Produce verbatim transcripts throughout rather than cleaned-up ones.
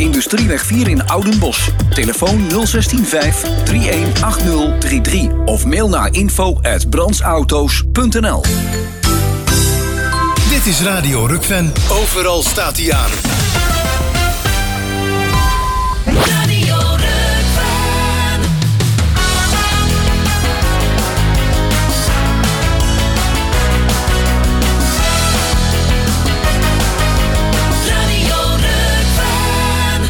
Industrieweg vier in Oudenbosch. Telefoon nul een zes vijf drie een acht nul drie drie of mail naar info at brandsauto's punt n l. Dit is Radio Rukven. Overal staat hij aan. Radio Rukven. Radio Rukven.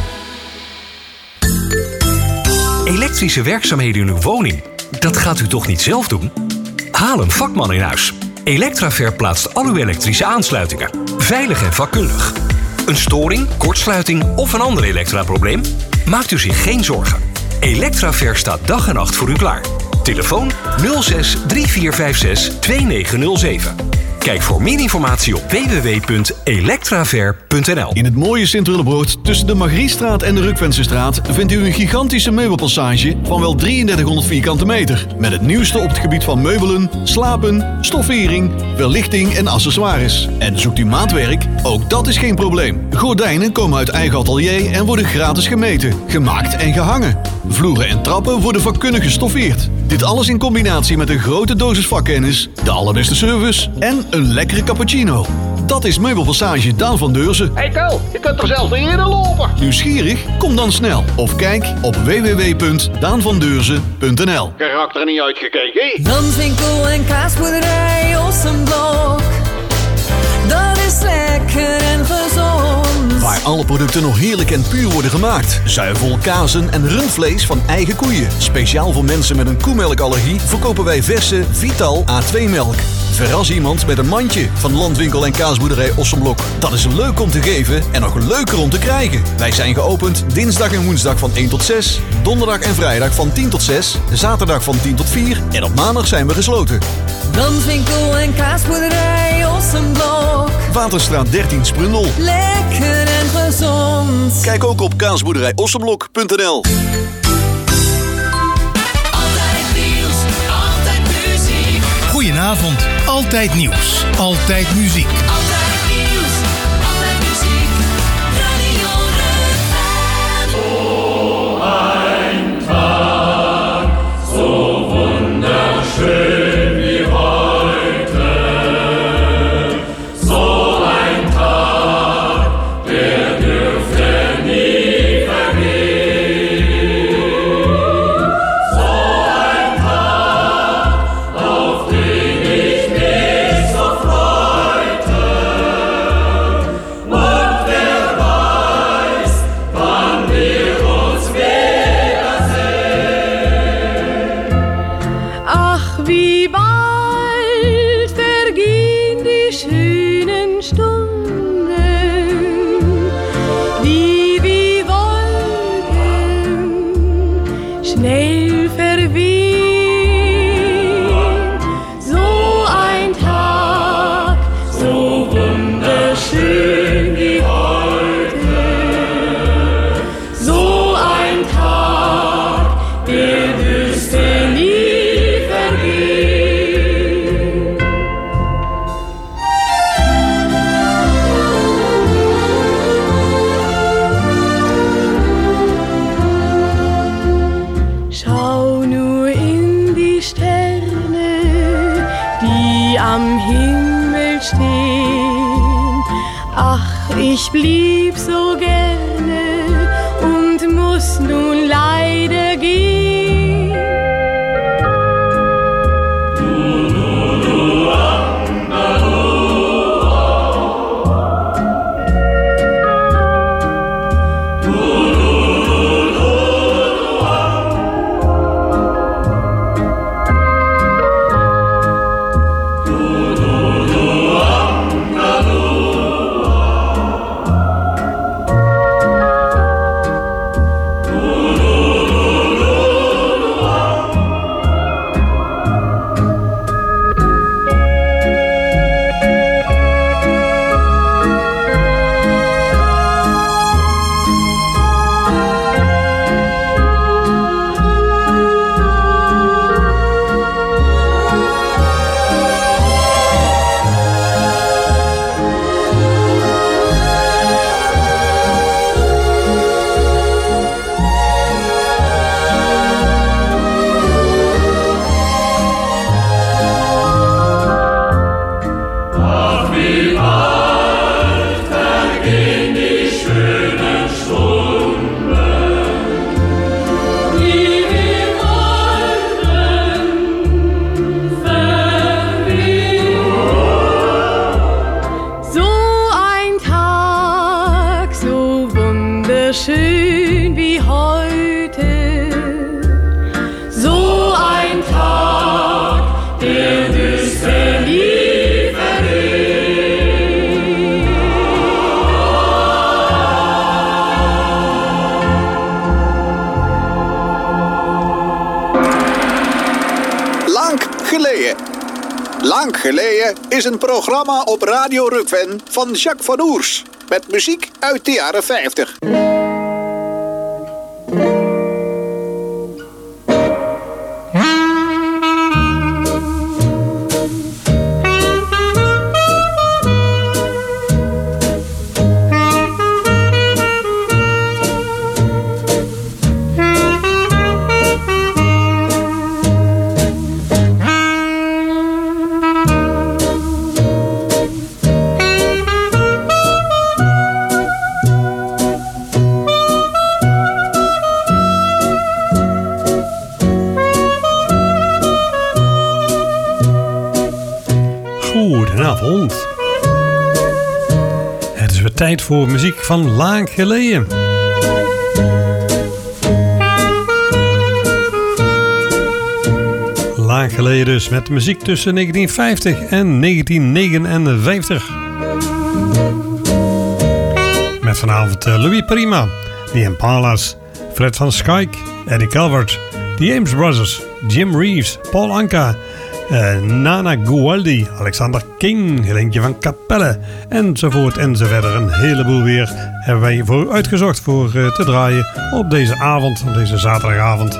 Elektrische werkzaamheden in uw woning, dat gaat u toch niet zelf doen? Haal een vakman in huis. Electraver plaatst al uw elektrische aansluitingen. Veilig en vakkundig. Een storing, kortsluiting of een ander elektraprobleem? Maakt u zich geen zorgen. Electraver staat dag en nacht voor u klaar. Telefoon nul zes drie vier vijf zes twee negen nul zeven. Kijk voor meer informatie op w w w punt electraver punt n l. In het mooie Sint-Willebroord tussen de Margriestraat en de Rukvensenstraat vindt u een gigantische meubelpassage van wel drieëndertighonderd vierkante meter. Met het nieuwste op het gebied van meubelen, slapen, stoffering, verlichting en accessoires. En zoekt u maatwerk? Ook dat is geen probleem. Gordijnen komen uit eigen atelier en worden gratis gemeten, gemaakt en gehangen. Vloeren en trappen worden vakkundig gestoffeerd. Dit alles in combinatie met een grote dosis vakkennis, de allerbeste service en een lekkere cappuccino. Dat is Meubelpassage Daan van Deurzen. Hey Kel, je kunt er zelfs niet in lopen. Nieuwsgierig? Kom dan snel of kijk op w w w punt daan van deurzen punt n l. Karakter niet uitgekeken. Danswinkel en kaasboerderij Ossenblok. Dat is lekker en gezond. Waar alle producten nog heerlijk en puur worden gemaakt. Zuivel, kazen en rundvlees van eigen koeien. Speciaal voor mensen met een koemelkallergie verkopen wij verse Vital A twee melk. Verras iemand met een mandje van Landwinkel en kaasboerderij Ossenblok. Dat is leuk om te geven en nog leuker om te krijgen. Wij zijn geopend dinsdag en woensdag van één tot zes. Donderdag en vrijdag van tien tot zes. Zaterdag van tien tot vier. En op maandag zijn we gesloten. Danswinkel en kaasboerderij Ossenblok. Waterstraat dertien Sprundel. Lekker en gezond. Kijk ook op kaasboerderij ossenblok punt n l. Altijd nieuws, altijd muziek. Goedenavond. Altijd nieuws. Altijd muziek. Altijd nieuws, altijd muziek. Radio Rukven. So ein Tag, so wunderschön wie heute. So ein Tag, der dürfte nie vergehen. So ein Tag, auf den ich mich so freute. Und wer weiß, wann wir uns wiedersehen. Ach, wie bald vergehen die schönen Stunden, die wie Wolken schnell verwehen. So ein Tag, so wunderschön wie heute. So ein Tag, der dürfte nie vergehen. Schau nur in die Sterne, die am Himmel stehen. Ach, ich blieb so gerne und muss nun leider gehen. mehr schön wie heute. So ein Tag, der düster nie vergeht. Lang geleden. Lang geleden is een programma op Radio Rukven van Jacques van Oers. Met muziek uit de jaren vijftig. Goedenavond. Het is weer tijd voor muziek van lang geleden. Lang geleden dus, met muziek tussen negentien vijftig en negentien negenenvijftig. Met vanavond Louis Prima, The Impalas, Fred van Schaik, Eddie Calvert, The Ames Brothers, Jim Reeves, Paul Anka, Uh, Nana Gualdi, Alexander King, Helentje van Capelle, enzovoort enzoverder. Een heleboel weer hebben wij voor uitgezocht voor uh, te draaien op deze avond, op deze zaterdagavond.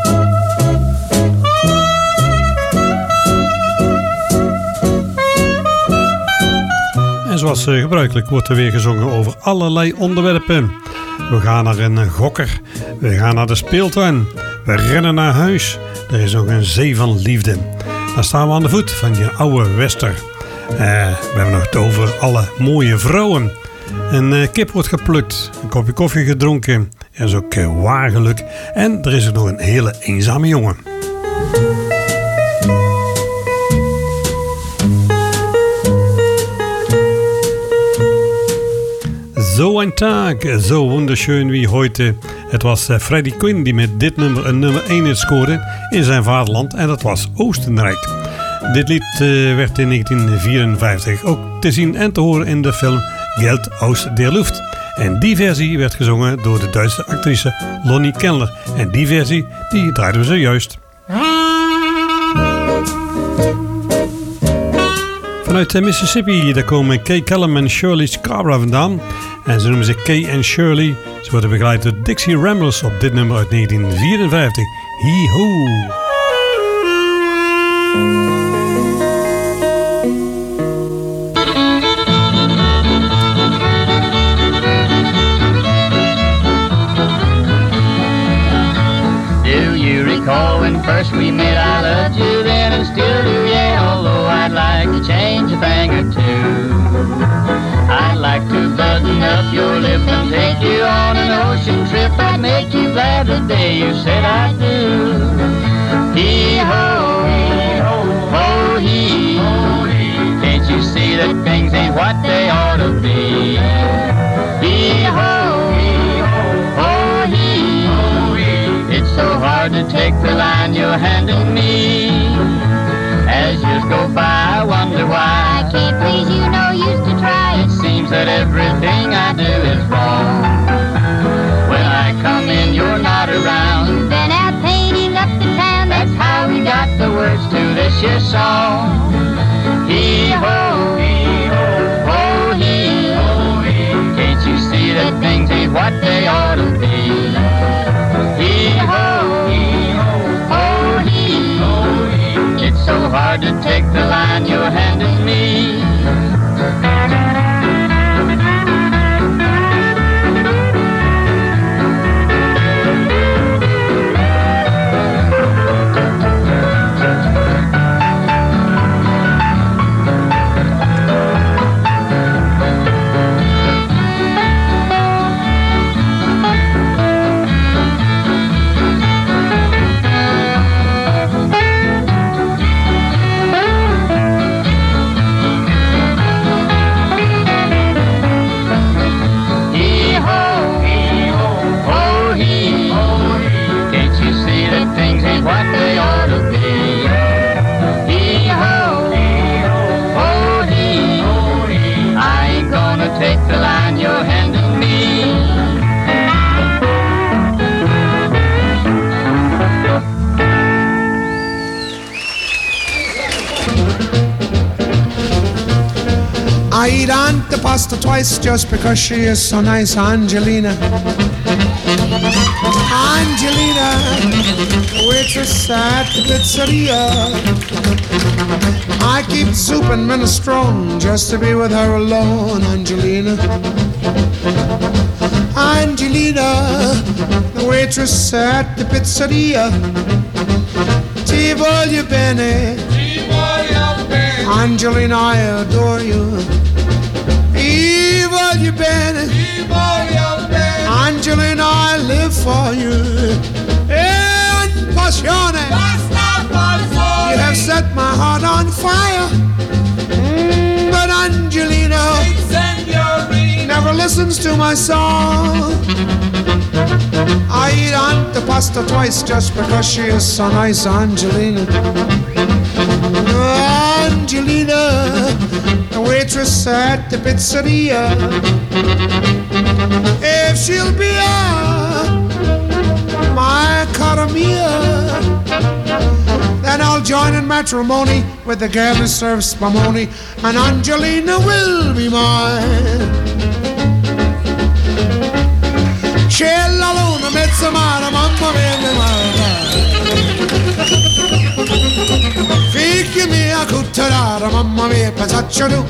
En zoals uh, gebruikelijk wordt er weer gezongen over allerlei onderwerpen. We gaan naar een gokker, we gaan naar de speeltuin, we rennen naar huis. Er is nog een zee van liefde. Dan staan we aan de voet van je oude wester. Uh, we hebben nog het over alle mooie vrouwen. Een uh, kip wordt geplukt. Een kopje koffie gedronken. Er is ook uh, waar geluk. En er is ook nog een hele eenzame jongen. Zo een taak, zo wunderschön wie heute. Het was uh, Freddie Quinn die met dit nummer een nummer één hit scoorde in zijn vaderland en dat was Oostenrijk. Dit lied uh, werd in negentien vierenvijftig ook te zien en te horen in de film Geld aus der Luft. En die versie werd gezongen door de Duitse actrice Lonnie Kendler. En die versie die draaiden we zojuist. Vanuit Mississippi, daar komen Kay Callum en Shirley Scarborough vandaan. En ze noemen zich Kay en Shirley. Ze worden begeleid door Dixie Ramblers op dit nummer uit negentien vierenvijftig. Hee-hoo! Do you recall when first we met? I loved you then and still do yet, although I'd like to change a thing or two. I'd like to button up your lip and take you on an ocean trip. I'd make you glad the day you said I do. Hee-ho, ho, hee. Can't you see that things ain't what they ought to be? Hee-ho, ho, hee. It's so hard to take the line you're handing me. As years go by, I wonder why I can't please you, no use to try. It seems that everything I do is wrong. When I come in, you're not around. You've been out painting up the town. That's how we got the words to this year's song. Hee-ho, ho, hee. Can't you see that things ain't what they ought to be? Hee-ho, ho, hee. It's so hard to take the line you're handing me. eat antipasta twice just because she is so nice, Angelina. Angelina, waitress at the pizzeria. I keep soup and minestrone just to be with her alone, Angelina. Angelina, the waitress at the pizzeria. Ti voglio bene, Angelina, I adore you. Ti voglio bene, Angelina, I live for you. And passione, you have set my heart on fire. Mm, but Angelina never listens to my song. I eat antipasta twice just because she is so nice, Angelina. Angelina, the waitress at the pizzeria. If she'll be a my cara mia, then I'll join in matrimony with the girl who serves spumoni, and Angelina will be mine. C'è la luna, mezza mare, mamma mia, mia figli mia, cutterara, mamma mia, pensaccia tu.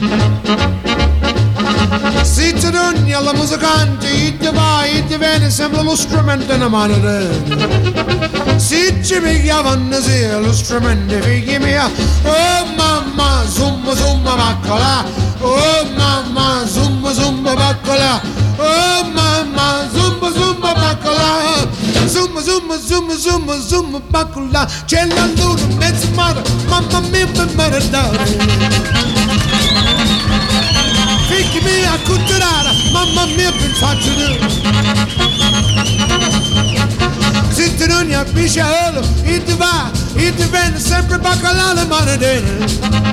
Si ti dogni alla musicante, i ti vai, i ti viene, sembra lo strumento in mano te. Si ci pigliavano sia lo strumento, figli mia, oh mamma, zumba zumba baccola, oh mamma, zumba zumba baccola, oh mamma, zumba zumba baccola, zumba zumba zumba zumba zumba baccola, c'è la luna, mezzo mare, mamma mia, mi maradare. Figli mia, cutterara, mamma mia, pensaccio tu. Se ti non ne pisciolo, e ti va, e ti viene sempre bacalà le monedine.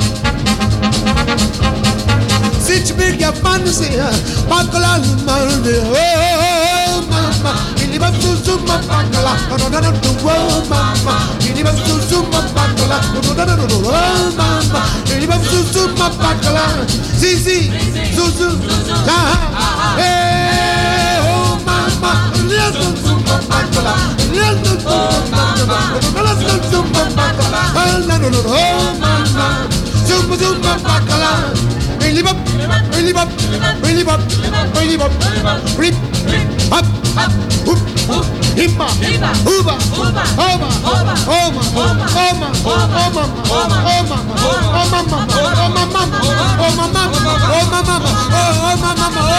Se ci piglia fantasia, bacalà le monedine. Oh mamma, e li va su su ma bacalà, no no no no, oh mamma, e li va su su ma bacalà, no no no no, oh mamma, e li va su su ma bacalà. Sì sì, su su, ah eh, oh mamma, listen to my bacala, listen to my bacala, listen to my bacala, oh no no no, oh mamma, zumba zumba bacala, really bop, really bop, really bop, really bop, rip, hop, hop, hoop, hoop, himba, hooba, hooba, homa, homa, homa, homa, homa, homa, homa, homa, homa, homa, oh my mama, oh my mama, oh my mama, oh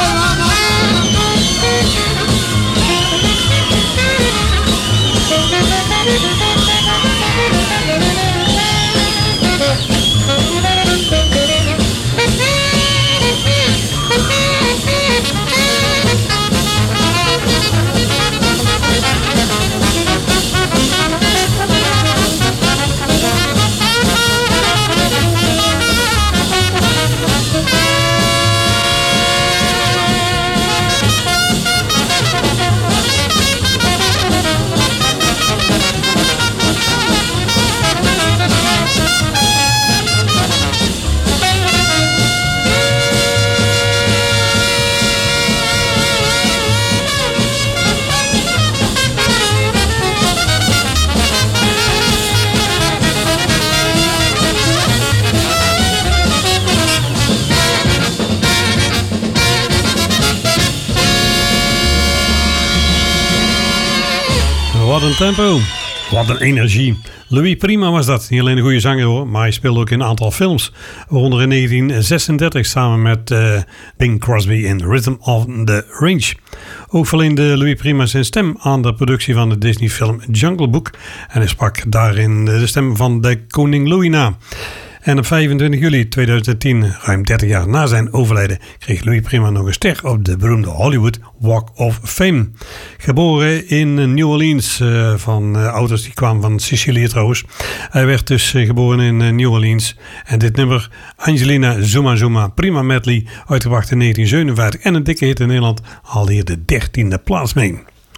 Wat een tempo, wat een energie. Louis Prima was dat, niet alleen een goede zanger hoor, maar hij speelde ook in een aantal films. Waaronder in negentien zesendertig samen met uh, Bing Crosby in Rhythm of the Range. Ook verleende Louis Prima zijn stem aan de productie van de Disney film Jungle Book. En hij sprak daarin de stem van de koning Louis na. En op vijfentwintig juli tweeduizend tien, ruim dertig jaar na zijn overlijden, kreeg Louis Prima nog een ster op de beroemde Hollywood Walk of Fame. Geboren in New Orleans, uh, van uh, ouders die kwamen van Sicilië trouwens. Hij werd dus uh, geboren in uh, New Orleans. En dit nummer, Angelina Zuma Zuma Prima Medley, uitgebracht in negentien zevenenvijftig en een dikke hit in Nederland, haalde hier de dertiende plaats mee.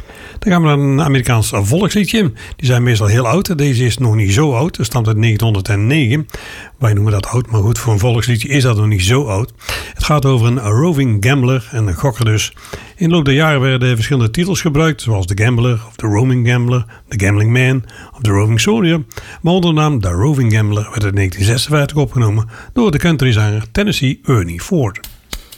Dan gaan we naar een Amerikaans volksliedje. Die zijn meestal heel oud. Deze is nog niet zo oud. Het stamt uit negentien oh negen. Wij noemen dat oud, maar goed, voor een volksliedje is dat nog niet zo oud. Het gaat over een roving gambler en een gokker dus. In de loop der jaren werden verschillende titels gebruikt, zoals The Gambler, of The Roaming Gambler, The Gambling Man of The Roving Soldier. Maar onder de naam The Roving Gambler werd in negentien zesenvijftig opgenomen door de countryzanger Tennessee Ernie Ford.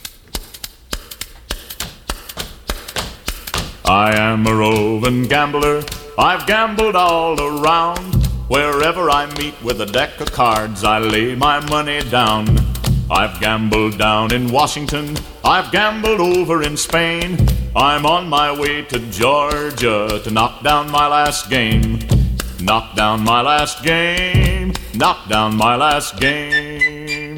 I am a roving gambler, I've gambled all around. Wherever I meet with a deck of cards, I lay my money down. I've gambled down in Washington, I've gambled over in Spain. I'm on my way to Georgia to knock down my last game. Knock down my last game, knock down my last game.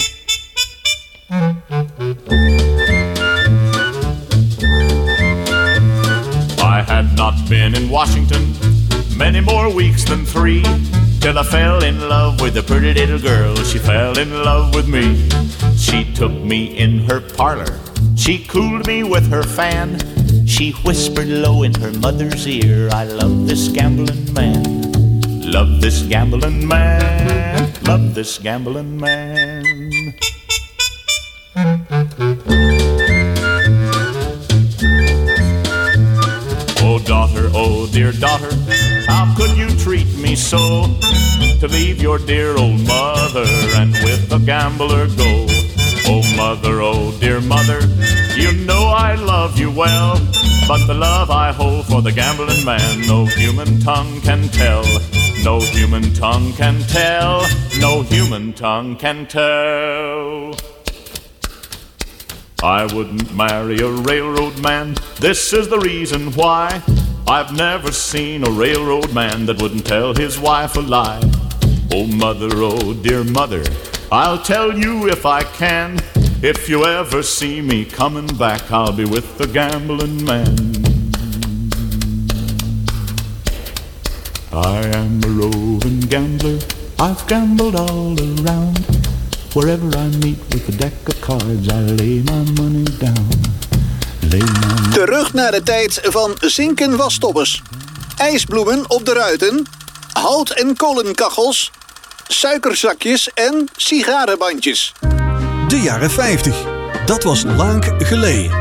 I had not been in Washington many more weeks than three, till I fell in love with a pretty little girl. She fell in love with me. She took me in her parlor, she cooled me with her fan. She whispered low in her mother's ear, I love this gambling man. Love this gambling man. Love this gambling man. Oh daughter, oh dear daughter, how could you treat me so? To leave your dear old mother and with a gambler go. Oh mother, oh dear mother, you know I love you well, but the love I hold for the gambling man, no human tongue can tell. No human tongue can tell. No human tongue can tell. I wouldn't marry a railroad man, this is the reason why. I've never seen a railroad man that wouldn't tell his wife a lie. Oh mother, oh dear mother, I'll tell you if I can. If you ever see me coming back, I'll be with the gambling man. I am a roving gambler, I've gambled all around. Wherever I meet with a deck of cards, I lay my money down. Lay my money. Terug naar de tijd van zinken wasstoppers, ijsbloemen op de ruiten, hout- en kolenkachels, suikerzakjes en sigarenbandjes. De jaren vijftig. Dat was lang geleden.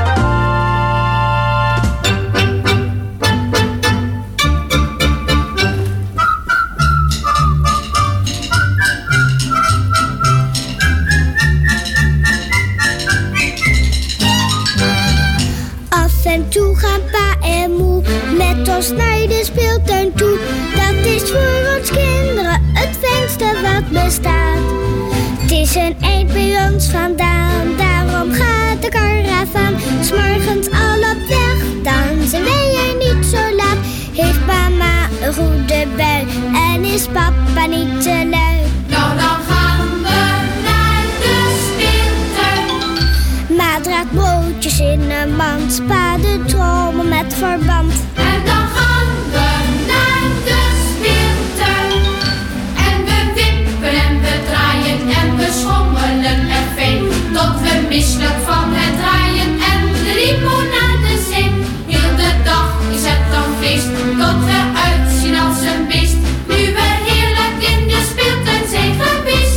Af en toe gaan pa en moe met ons naar de speeltuin toe. Dat is voor ons kinderen het fijnste wat bestaat. Het is een eind bij ons vandaan, daarom gaat de karavaan 's morgens al op weg, dan zijn wij er niet zo laat. Heeft mama een goede bui en is papa niet te lui? Nou, dan gaan we naar de speeltuin. Ma draagt broodjes in een mand, pa de trommel met verband. En dan gaan we naar de speeltuin. En we wippen en we draaien en we schommelen er fijn, tot we misselijk van het draaien en de limonade zijn. Heel de dag is het dan feest, tot we uitzien als een beest. Nu we heerlijk in de speeltuin zijn geweest.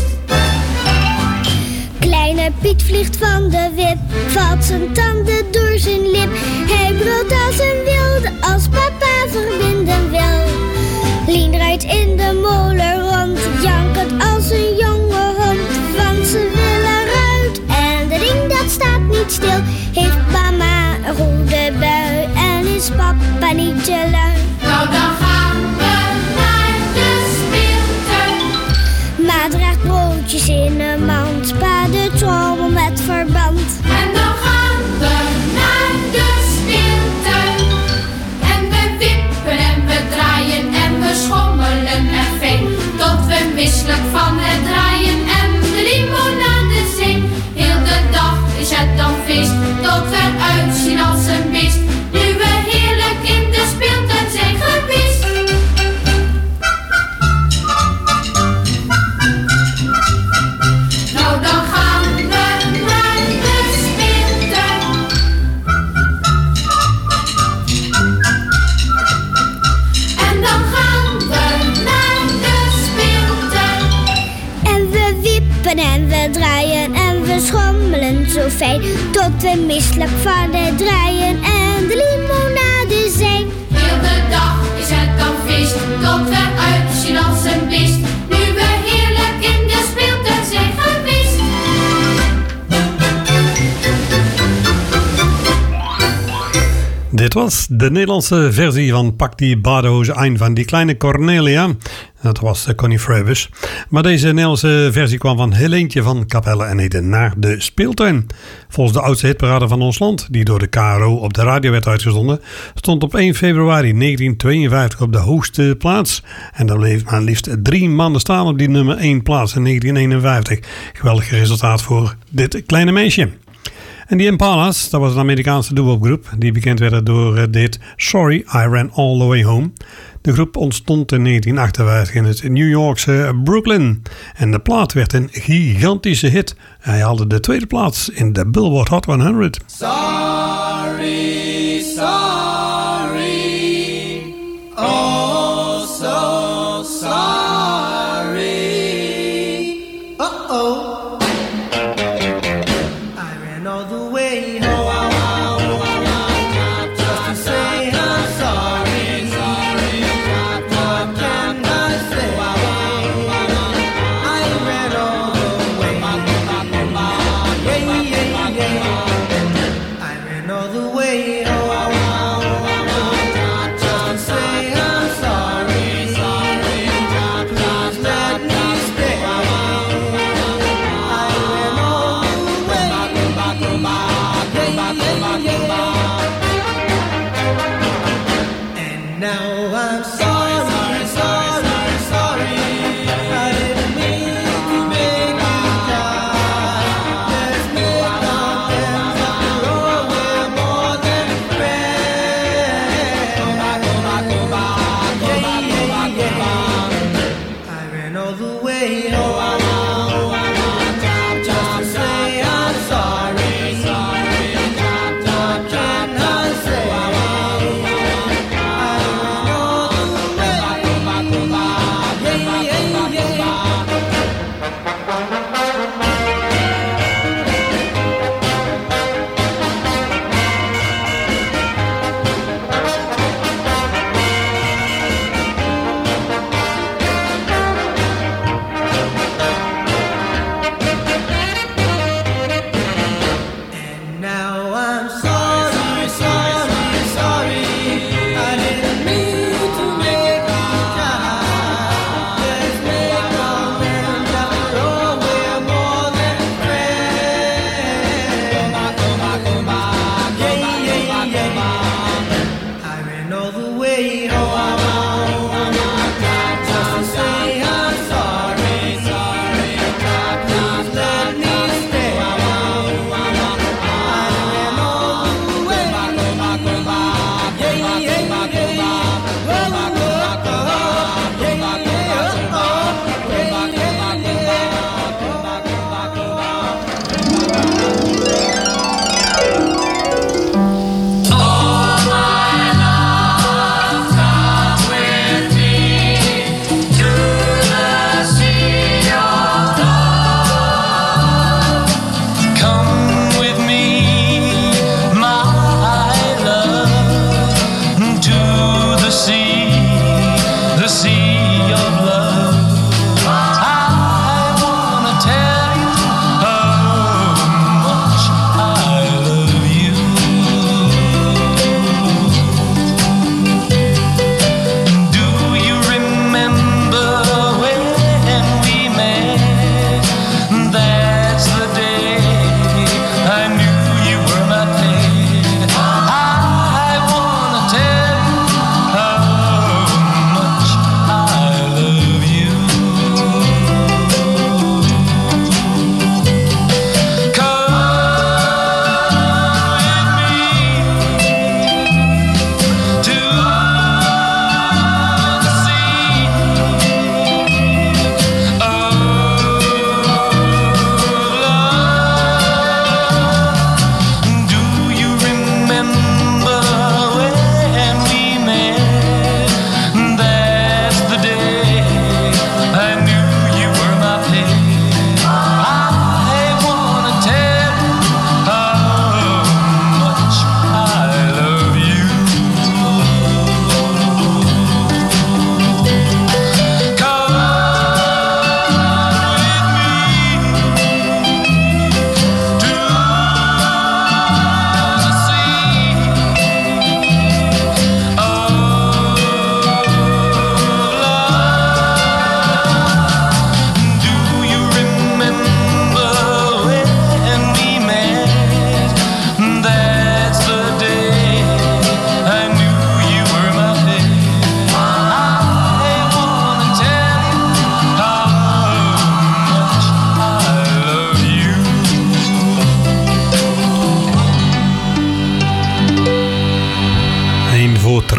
Kleine Piet vliegt van de wip, valt zijn tanden door zijn lip. Hij brult als een wilde als papa verbinden wil. Lien rijdt in de molen rond, jankend als een jonge hond. Want ze willen eruit en de ring dat staat niet stil. Heeft mama een goede bui en is papa niet te lui? Nou, dan gaan we naar de speeltuin. Ma draagt broodjes in een mand, pa de trommel met verband. En dan gaan we naar de speeltuin. En we wippen en we draaien en we schommelen er fijn, tot we misselijk van het draaien en de limonade zijn. Heel de dag is het dan feest, tot we uitzien als een beest. Nu we heerlijk in de speeltuin zijn geweest. zo fijn, tot we misselijk van het draaien en de limonade zijn. Heel de dag is het dan feest, tot we uitzien als een beest. Nu we heerlijk in de speeltuin zijn geweest. Dit was de Nederlandse versie van Pak die badehozen aan van die kleine Cornelia. Dat was Connie Frobus. Maar deze Nederlandse versie kwam van Helentje van Capelle en heette Naar de Speeltuin. Volgens de oudste hitparade van ons land, die door de K R O op de radio werd uitgezonden, stond op één februari negentien tweeënvijftig op de hoogste plaats. En dan bleef maar liefst drie maanden staan op die nummer één plaats in negentien eenenvijftig. Geweldig resultaat voor dit kleine meisje. En die Impalas, dat was een Amerikaanse doo-wop die bekend werd door dit Sorry, I Ran All The Way Home. De groep ontstond in negentien achtenvijftig in het New Yorkse Brooklyn. En de plaat werd een gigantische hit. Hij haalde de tweede plaats in de Billboard Hot honderd. Sorry, sorry, oh so sorry, uh-oh. All my love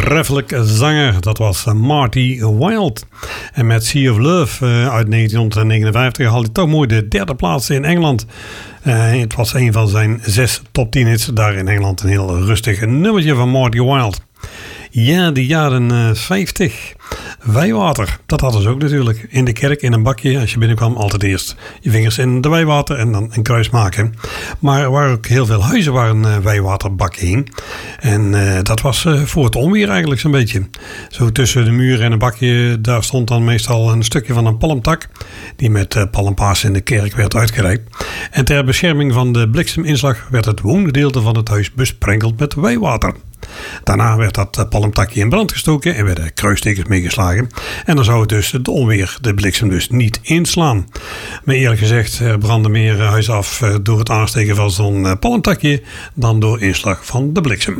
voortreffelijk zanger. Dat was Marty Wilde. En met Sea of Love uh, uit negentien negenenvijftig haalde hij toch mooi de derde plaats in Engeland. Uh, het was een van zijn zes top tien hits daar in Engeland. Een heel rustig nummertje van Marty Wilde. Ja, de jaren uh, vijftig. Wijwater, dat hadden ze ook natuurlijk. In de kerk, in een bakje, als je binnenkwam, altijd eerst je vingers in de wijwater en dan een kruis maken. Maar er waren ook heel veel huizen waar een uh, wijwaterbakje hing. En uh, dat was uh, voor het onweer eigenlijk zo'n beetje. Zo tussen de muur en een bakje, daar stond dan meestal een stukje van een palmtak, die met uh, palmpaas in de kerk werd uitgereikt. En ter bescherming van de blikseminslag werd het woongedeelte van het huis besprenkeld met wijwater. Daarna werd dat palmtakje in brand gestoken en werden kruistekens meegeslagen. En dan zou het dus de onweer, de bliksem dus niet inslaan. Maar eerlijk gezegd, er brandden meer huizen af door het aansteken van zo'n palmtakje dan door inslag van de bliksem.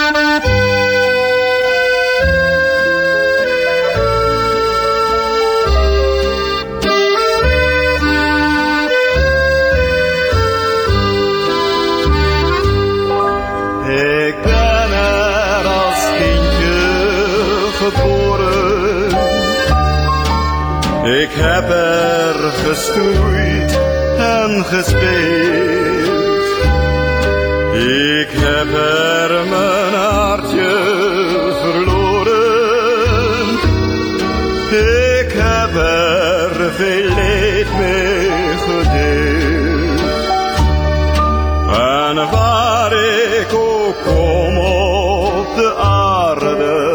Ik heb er gestoeid en gespeeld. Ik heb er mijn hartje verloren. Ik heb er veel leed mee gedeeld. En waar ik ook kom op de aarde,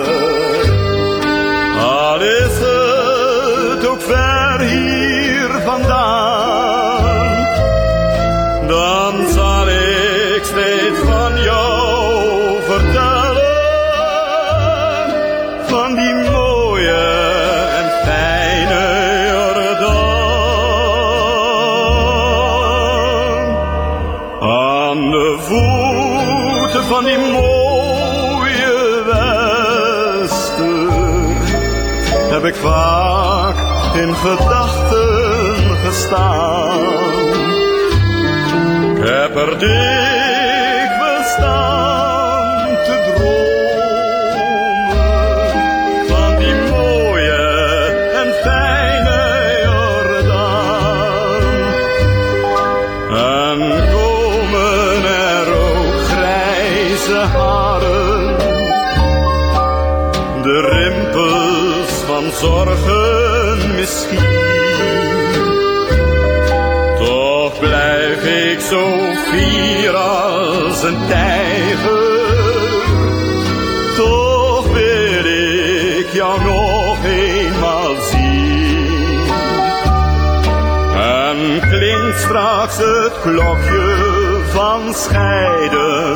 al is het ook ver hier vandaan, dan zal ik steeds van jou vertellen, van die mooie en fijne Jordaan. Aan de voeten van die mooie Wester heb ik vaak in gedachten gestaan. Ik heb er dikwijls staan te dromen van die mooie en fijne Jordaan. En komen er ook grijze haren, de rimpels van zorgen misschien. Toch blijf ik zo fier als een tijger. Toch wil ik jou nog eenmaal zien. En klinkt straks het klokje van scheiden,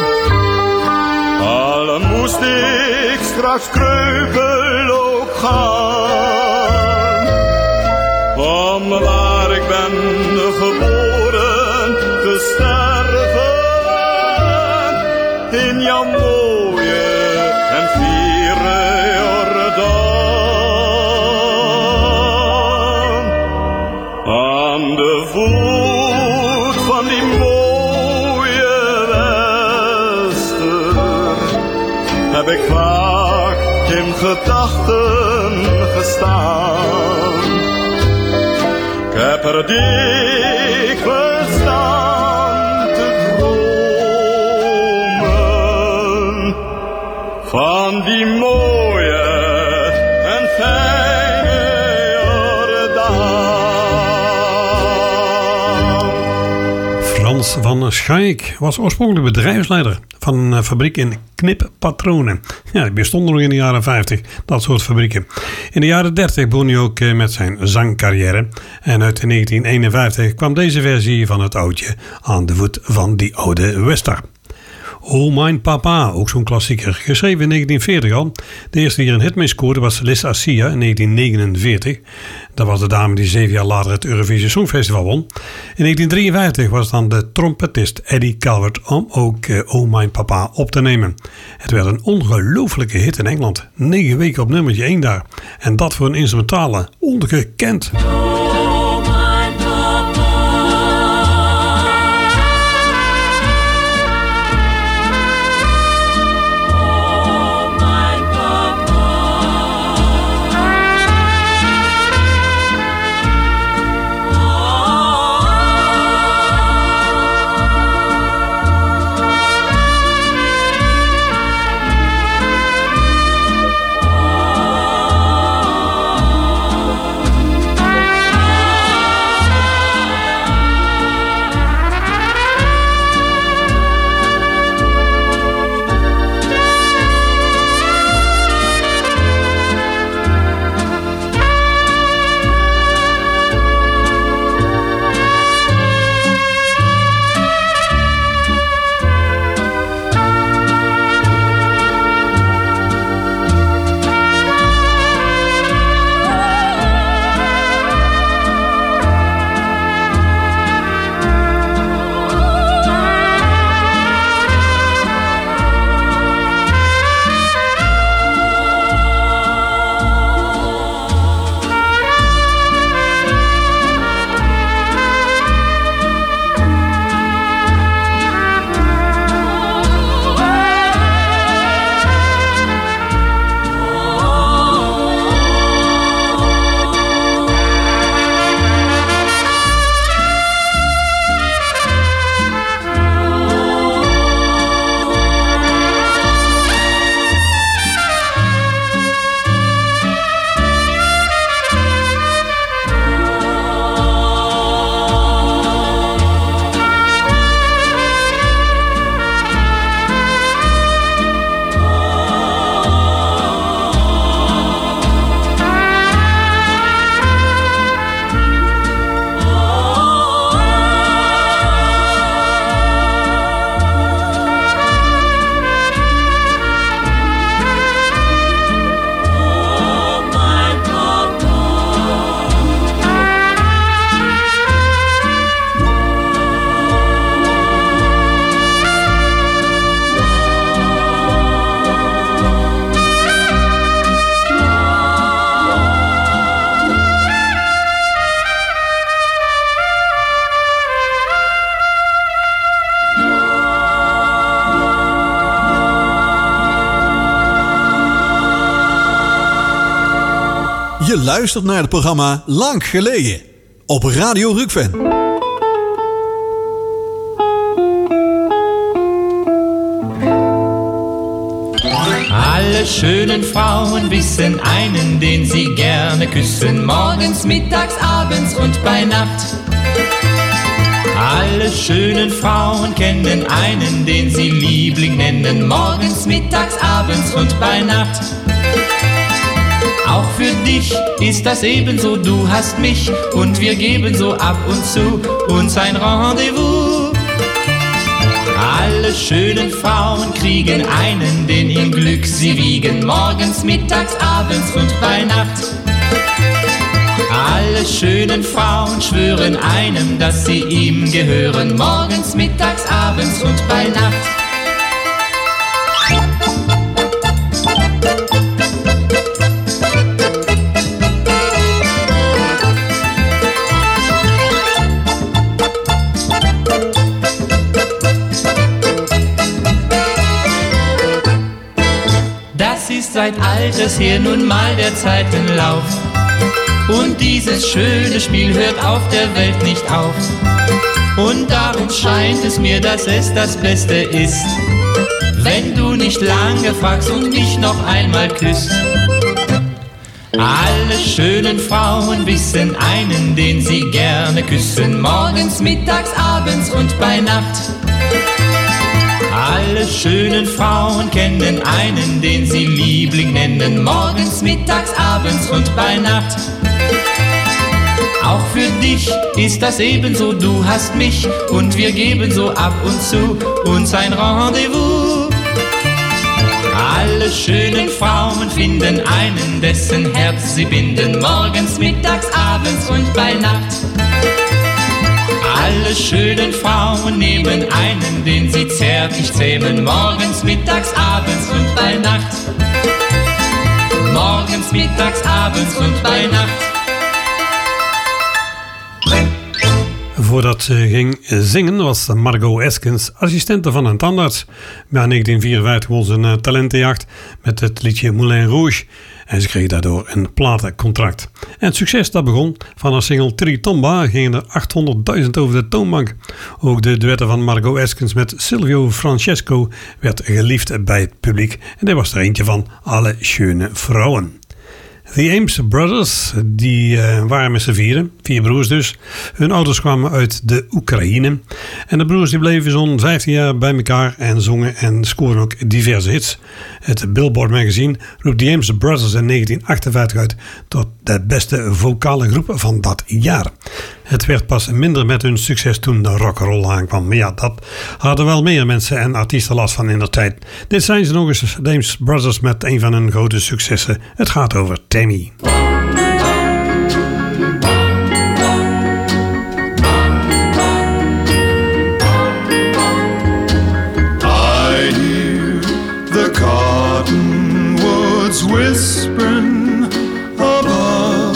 al moest ik straks kreupelloop gaan, om waar ik ben geboren te sterven, in jouw mooie en fiere Jordaan. Aan de voet van die mooie Wester heb ik vaak in gedachten gestaan. Ik heb er dikwijls staan te dromen van die mooie en fijne Jordaan. Frans van Schaik was oorspronkelijk bedrijfsleider van een fabriek in knippatronen. Ja, die bestonden nog in de jaren vijftig, dat soort fabrieken. In de jaren dertig begon hij ook met zijn zangcarrière. En uit negentien eenenvijftig kwam deze versie van het oudje aan de voet van die oude Wester. Oh Mijn Papa, ook zo'n klassieker. Geschreven in negentien veertig al. De eerste die er een hit mee scoorde was Liz Assia in negentien negenenveertig. Dat was de dame die zeven jaar later het Eurovisie Songfestival won. In negentien drieënvijftig was dan de trompetist Eddie Calvert om ook uh, Oh Mijn Papa op te nemen. Het werd een ongelofelijke hit in Engeland. Negen weken op nummertje één daar. En dat voor een instrumentale, ongekend. Oh, my Je luistert naar het programma Lang Geleden op Radio Rukven. Alle schönen Frauen wissen einen, den sie gerne küssen, morgens, mittags, abends und bei Nacht. Alle schönen Frauen kennen einen, den sie Liebling nennen, morgens, mittags, abends und bei Nacht. Auch für dich ist das ebenso, du hast mich und wir geben so ab und zu uns ein Rendezvous. Alle schönen Frauen kriegen einen, den in Glück sie wiegen, morgens, mittags, abends und bei Nacht. Alle schönen Frauen schwören einem, dass sie ihm gehören, morgens, mittags, abends und bei Nacht. Das ist seit alters her nun mal der Zeitenlauf. Und dieses schöne Spiel hört auf der Welt nicht auf. Und darum scheint es mir, dass es das Beste ist, wenn du nicht lange fragst und mich noch einmal küsst. Alle schönen Frauen wissen einen, den sie gerne küssen, morgens, mittags, abends und bei Nacht. Alle schönen Frauen kennen einen, den sie Liebling nennen, morgens, mittags, abends und bei Nacht. Auch für dich ist das ebenso, du hast mich und wir geben so ab und zu uns ein Rendezvous. Alle schönen Frauen finden einen, dessen Herz sie binden, morgens, mittags, abends und bei Nacht. Alle schönen Frauen nehmen einen, den sie zärtlich zähmen, morgens, mittags, abends und bei Nacht. Morgens, mittags, abends und bei Nacht. Voordat ze ging zingen was Margot Eskens assistente van een tandarts. Na negentien vierenvijftig won ze een talentenjacht met het liedje Moulin Rouge. En ze kreeg daardoor een platencontract. En het succes dat begon van haar single Tritomba gingen er achthonderdduizend over de toonbank. Ook de duetten van Margot Eskens met Silvio Francesco werd geliefd bij het publiek. En dit was er eentje van Alle Schöne Vrouwen. The Ames Brothers, die uh, waren met z'n vieren, vier broers dus. Hun ouders kwamen uit de Oekraïne. En de broers die bleven zo'n vijftien jaar bij elkaar en zongen en scoorden ook diverse hits. Het Billboard magazine roept The Ames Brothers in negentien achtenvijftig uit tot de beste vocale groep van dat jaar. Het werd pas minder met hun succes toen de rock'n'roll aankwam. Maar ja, dat hadden wel meer mensen en artiesten last van in de tijd. Dit zijn ze nog eens, The Ames Brothers, met een van hun grote successen. Het gaat over Tammy. I hear the cottonwoods whispering above.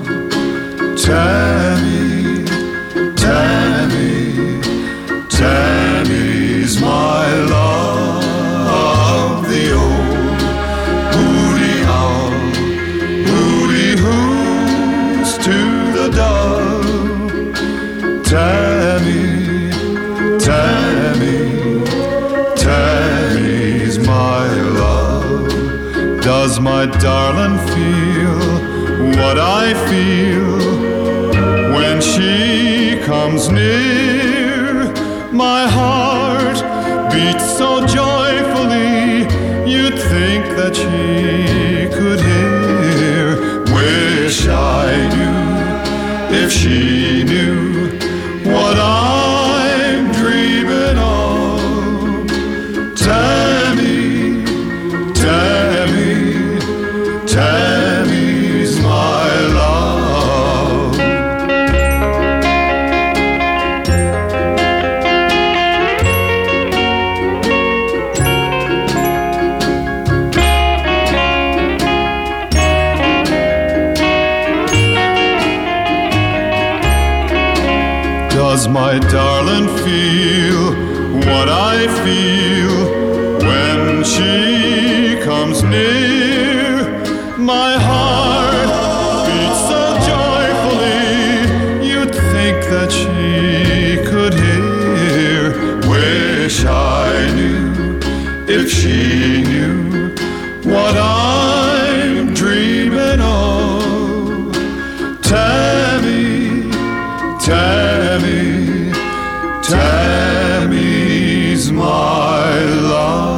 Tammy, Tammy, Tammy's my love. The old hooty owl, hooty hoos to the dove. Tammy, Tammy, Tammy's my love. Does my darling feel what I feel when she comes near? My heart beats so joyfully, you'd think that she could hear. Wish I knew, if she knew what I'm dreaming of. Tammy, Tammy, Tammy's my love. Does my darling feel what I feel when she comes near? My heart if she knew what I'm dreaming of. Tammy, Tammy, Tammy's my love.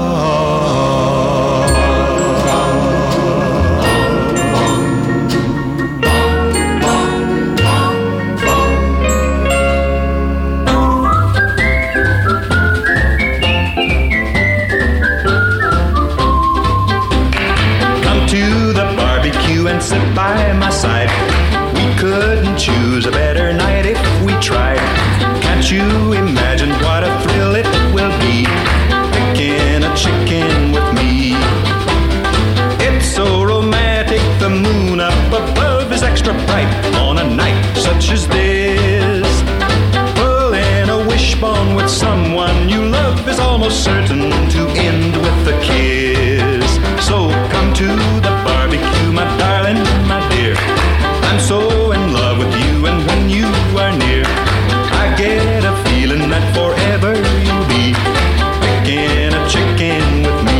And sit by my side. We couldn't choose a better night if we tried. Can't you imagine what a thrill it will be picking a chicken with me? It's so romantic, the moon up above is extra bright on a night such as this. Pulling a wishbone with someone you love is almost certain to end with a kiss. So come to the barbecue, my darling, my dear. I'm so in love with you, and when you are near, I get a feeling that forever you'll be picking a chicken with me.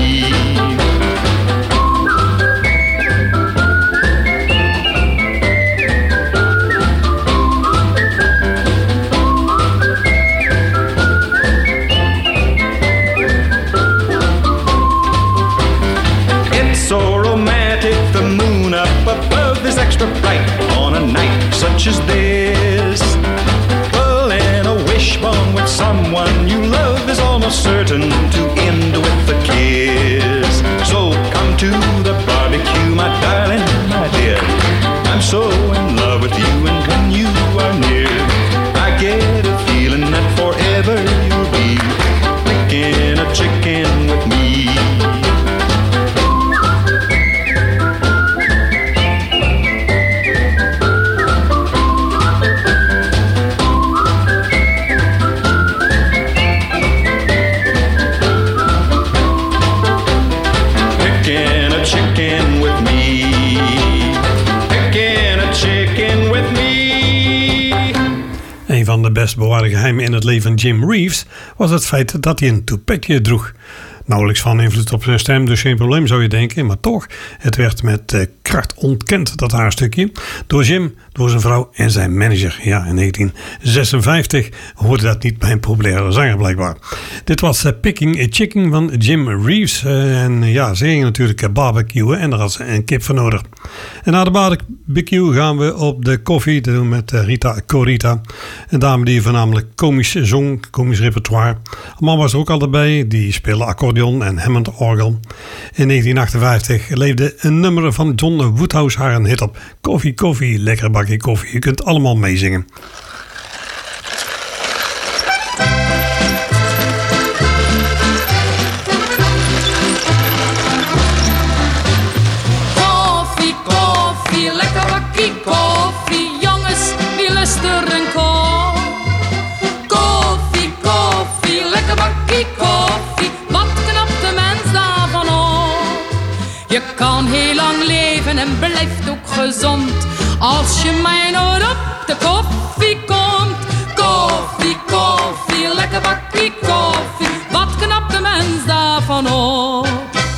So romantic, the moon up above is extra bright on a night such as this. Pulling a wishbone with someone you love is almost certain to end with a kiss. So come to the barbecue, my darling, my dear. I'm so in love with you, and when you are near, I get a feeling that forever you'll be picking a chicken with me. Een van de best bewaarde geheimen in het leven van Jim Reeves was het feit dat hij een toepetje droeg. Nauwelijks van invloed op zijn stem, dus geen probleem zou je denken, maar toch, het werd met uh, kracht ontkend, dat haarstukje, door Jim, door zijn vrouw en zijn manager. Ja, in negentien zesenvijftig hoorde dat niet bij een populaire zanger blijkbaar. Dit was uh, Picking a Chicken van Jim Reeves. Uh, en uh, ja, ze gingen natuurlijk uh, barbecuen en daar had ze een kip voor nodig. En na de barbecue gaan we op de koffie, te doen met uh, Rita Corita. Een dame die voornamelijk komisch zong, komisch repertoire. Man was er ook al erbij, die speelde accordeon en Hammond orgel. In negentien achtenvijftig leefde een nummer van John Woodhouse haar een hit op. Koffie, koffie, lekker bakje koffie. Je kunt allemaal meezingen. Koffie, koffie, lekker bakje koffie. Jongens, wie lust er een kop? Koffie, koffie, lekker bakje koffie. Je kan heel lang leven en blijft ook gezond als je mij nooit op de koffie komt. Koffie, koffie, lekker bakje koffie. Wat knapt de mens daarvan op?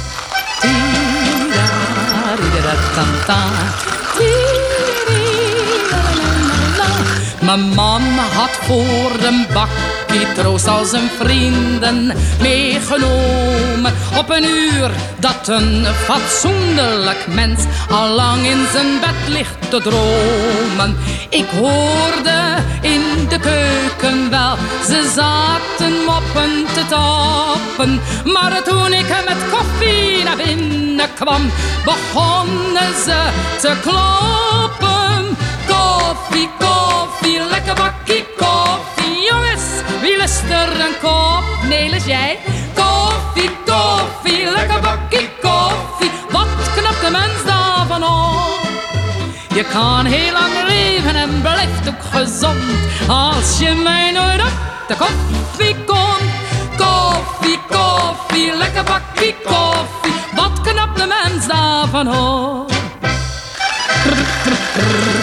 Mijn man had voor een bakje troost al zijn vrienden meegenomen. Op een uur dat een fatsoenlijk mens al lang in zijn bed ligt te dromen. Ik hoorde in de keuken wel, ze zaten moppen te tappen. Maar toen ik met koffie naar binnen kwam, begonnen ze te kloppen. Koffie, koffie, lekker bakkie koffie. Jongens, wie lust er een kop? Nelis, jij? Koffie, koffie, lekker bakkie koffie. Wat knapt de mens daarvan op? Je kan heel lang leven en blijft ook gezond als je mij nooit op de koffie komt. Koffie, koffie, lekker bakkie koffie. Wat knapt de mens daarvan op?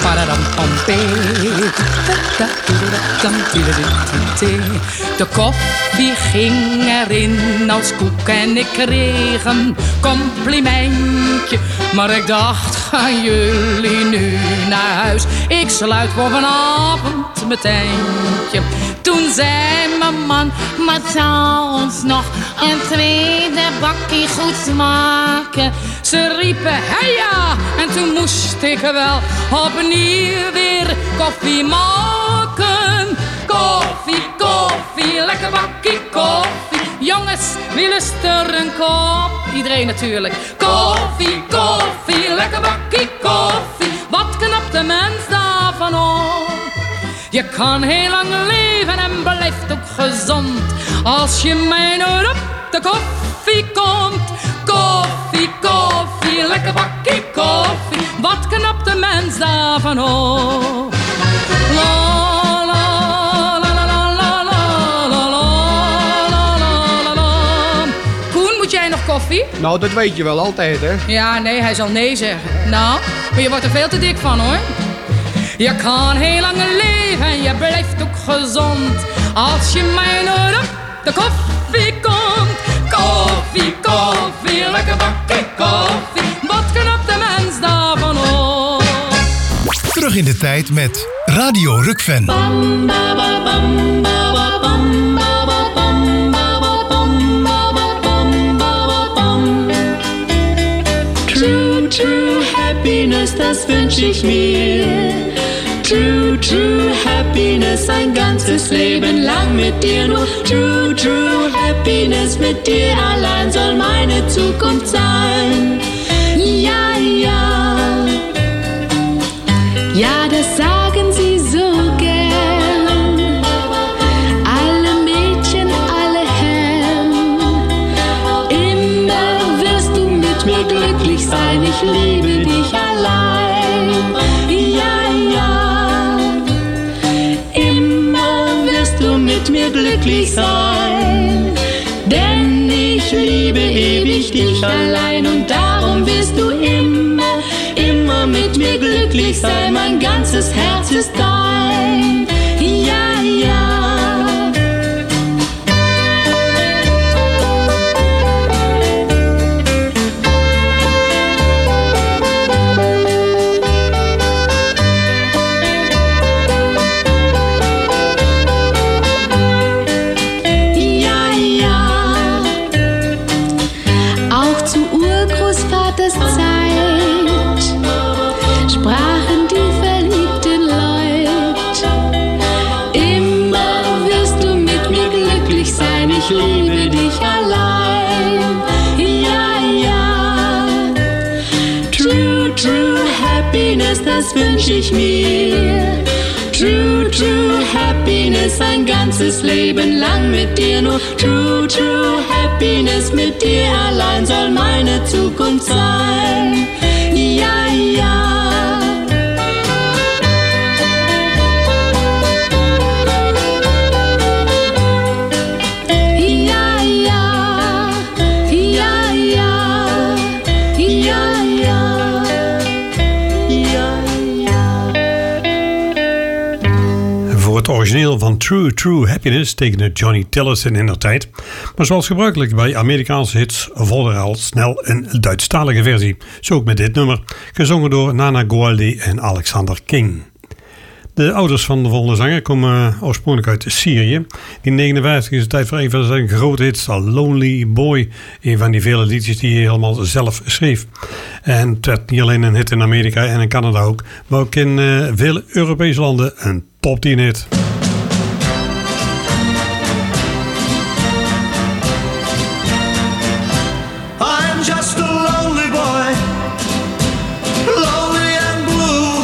De koffie ging erin als koek en ik kreeg een complimentje. Maar ik dacht, gaan jullie nu naar huis? Ik sluit voor vanavond mijn tentje. Toen zei mijn man, maar zou ons nog een tweede bakkie goed smaken? Ze riepen, hey ja, en toen moest ik wel opnieuw weer koffie maken. Koffie, koffie, lekker bakkie koffie. Jongens, wie lust er een kop? Iedereen natuurlijk. Koffie, koffie, lekker bakkie koffie. Wat knapt de mens daarvan op? Je kan heel lang leven en blijft ook gezond als je mij nooit op de koffie komt. Koffie, koffie, lekker bakkie koffie. Wat knapt de mens daarvan op? La, la, la, la, la, la, la, la, la, la, la. Koen, moet jij nog koffie? Nou, dat weet je wel altijd, hè? Ja, nee, hij zal nee zeggen. Nou, maar je wordt er veel te dik van, hoor. Je kan heel lang leven en je blijft ook gezond als je mij nooit op de koffie komt. Koffie, koffie, lekker bakkie koffie. Wat knapt de mens daarvan op? Terug in de tijd met Radio Rukven. True, true happiness, das wünsch ich mir. True, true happiness, ein ganzes Leben lang mit dir nur. True, true happiness, mit dir allein soll meine Zukunft sein. Ja, ja, ja, das sagen sie so gern. Alle Mädchen, alle Herren. Immer wirst du mit mir glücklich sein, ich liebe dich allein. Ja, ja. Mit mir glücklich sein, denn ich liebe ewig dich allein und darum wirst du immer, immer mit mir glücklich sein, mein ganzes Herz ist dein, ja, ja. Sprachen die verliebten Leute. Immer wirst du mit mir glücklich sein, ich liebe dich allein. Ja, ja. True, true happiness, das wünsch ich mir. True, true happiness, ein ganzes Leben lang mit dir nur. True, true happiness, mit dir allein soll meine Zukunft sein. Ja, ja. Het origineel van True True Happiness tekende Johnny Tillotson in der tijd. Maar zoals gebruikelijk bij Amerikaanse hits volgde er al snel een Duitsstalige versie. Zo ook met dit nummer, gezongen door Nana Goaldi en Alexander King. De ouders van de volgende zanger komen oorspronkelijk uit Syrië. In negenenvijftig is het tijd voor een van zijn grote hits, Lonely Boy. Een van die vele liedjes die hij helemaal zelf schreef. En het werd niet alleen een hit in Amerika en in Canada ook, maar ook in uh, vele Europese landen een top tien hit. I'm just a lonely boy, lonely and blue.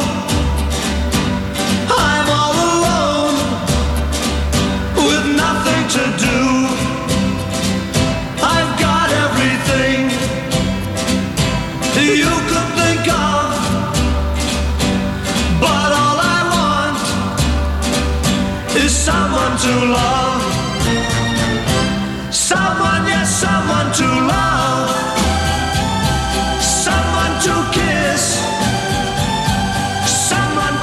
I'm all alone with nothing to do. I've got everything you could think of, but all I want is someone to love. Someone, yes, someone to love. Someone to kiss. Someone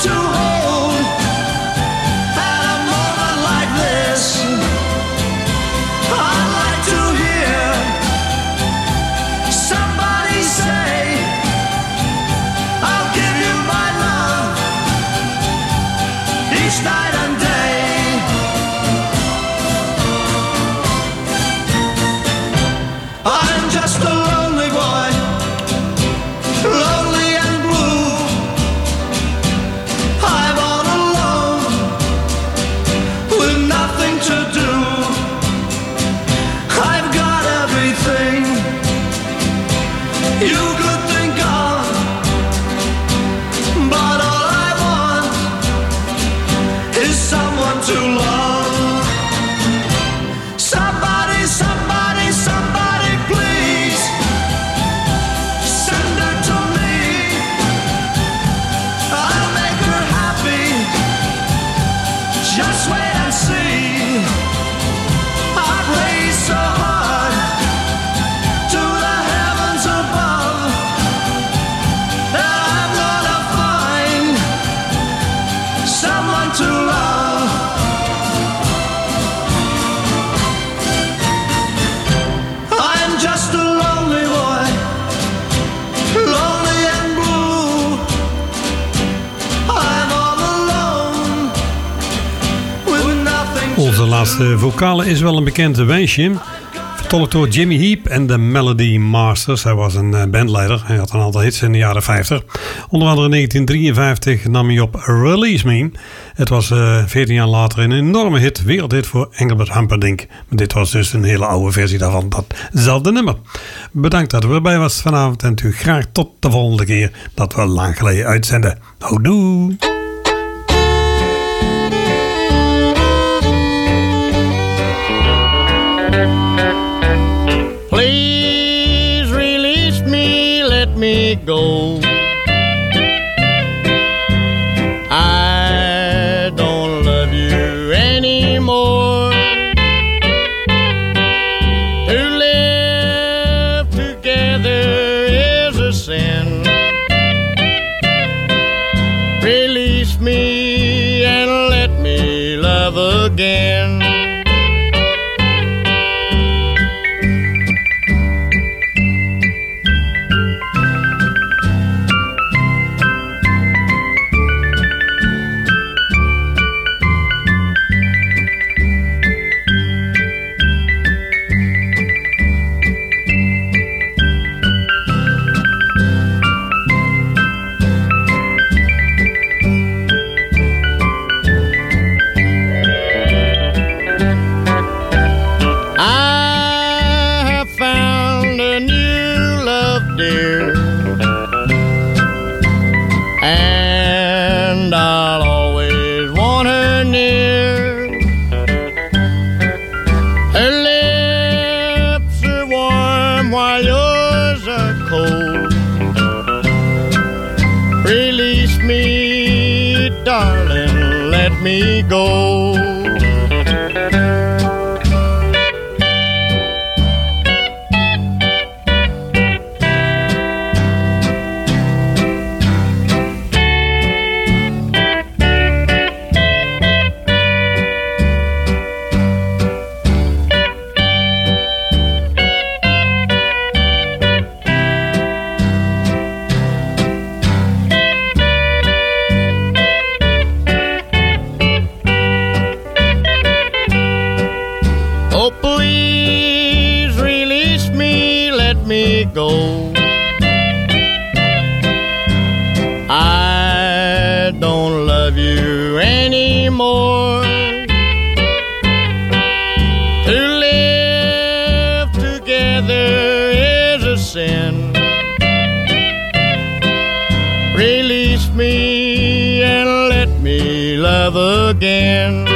laatste vocale is wel een bekend wijsje. Vertolkt door Jimmy Heap en de Melody Masters. Hij was een bandleider. Hij had een aantal hits in de jaren vijftig. Onder andere in negentien drieënvijftig nam hij op Release Me. Het was uh, veertien jaar later een enorme hit. Wereldhit voor Engelbert Humperdinck. Maar dit was dus een hele oude versie daarvan. Datzelfde nummer. Bedankt dat u erbij was vanavond. En natuurlijk graag tot de volgende keer dat we lang geleden uitzenden. Houdoe! Please release me, let me go. I don't love you anymore. To live together is a sin. Release me and let me love again. Me go. Again.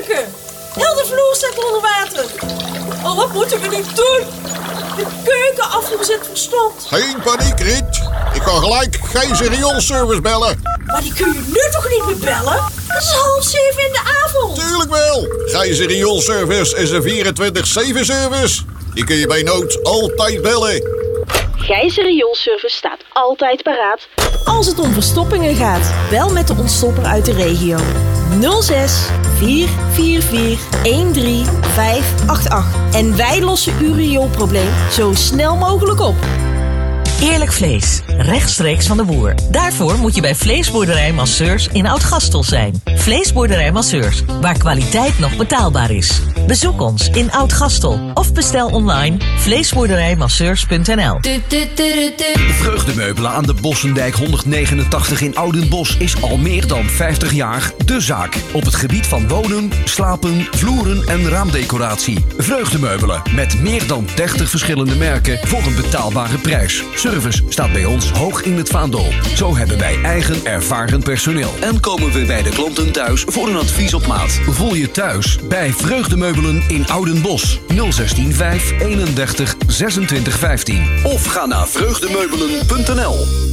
keuken. Heel de vloer staat onder water. Oh, wat moeten we nu doen? De keukenafvoer zit verstompt. Geen paniek, Riet. Ik ga gelijk Gijzer rioolservice bellen. Maar die kun je nu toch niet meer bellen? Het is half zeven in de avond. Tuurlijk wel. Gijzer rioolservice is een vierentwintig zeven service. Die kun je bij nood altijd bellen. Gijzer rioolservice staat altijd paraat. Als het om verstoppingen gaat, bel met de ontstopper uit de regio. nul zes vier vier vier een drie vijf acht acht. En wij lossen uw rioolprobleem zo snel mogelijk op. Eerlijk vlees, rechtstreeks van de boer. Daarvoor moet je bij Vleesboerderij Masseurs in Oud-Gastel zijn. Vleesboerderij Masseurs, waar kwaliteit nog betaalbaar is. Bezoek ons in Oud-Gastel of bestel online vleesboerderijmasseurs punt n l. Vreugdemeubelen aan de Bossendijk honderdnegenentachtig in Oudenbosch is al meer dan vijftig jaar de zaak. Op het gebied van wonen, slapen, vloeren en raamdecoratie. Vreugdemeubelen met meer dan dertig verschillende merken voor een betaalbare prijs. Service staat bij ons hoog in het vaandel. Zo hebben wij eigen ervaren personeel. En komen we bij de klanten thuis voor een advies op maat. Voel je thuis bij Vreugdemeubelen in Oudenbosch. nul een zes vijf eenendertig zesentwintig vijftien. Of ga naar vreugdemeubelen punt n l.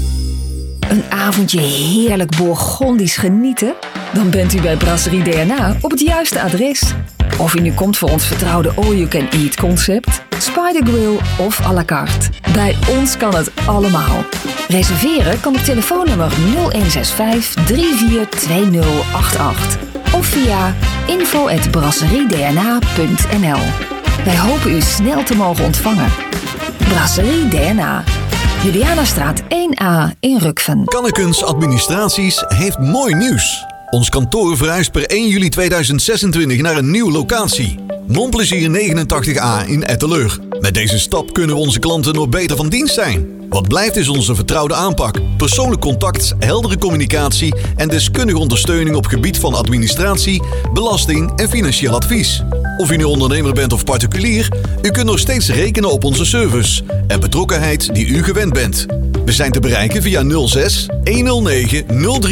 Een avondje heerlijk Bourgondisch genieten? Dan bent u bij Brasserie D N A op het juiste adres. Of u nu komt voor ons vertrouwde all-you-can-eat concept, Spider Grill of à la carte. Bij ons kan het allemaal. Reserveren kan op telefoonnummer nul een zes vijf drie vier twee nul acht acht of via info at brasseriedna punt n l. Wij hopen u snel te mogen ontvangen. Brasserie D N A. Julianastraat één A in Rukven. Kannekens Administraties heeft mooi nieuws. Ons kantoor verhuist per één juli tweeduizend zesentwintig naar een nieuwe locatie. Montplezier negenentachtig A in Etteleur. Met deze stap kunnen we onze klanten nog beter van dienst zijn. Wat blijft is onze vertrouwde aanpak. Persoonlijk contact, heldere communicatie en deskundige ondersteuning op gebied van administratie, belasting en financieel advies. Of u nu ondernemer bent of particulier, u kunt nog steeds rekenen op onze service en betrokkenheid die u gewend bent. We zijn te bereiken via nul zes honderdnegen nul drie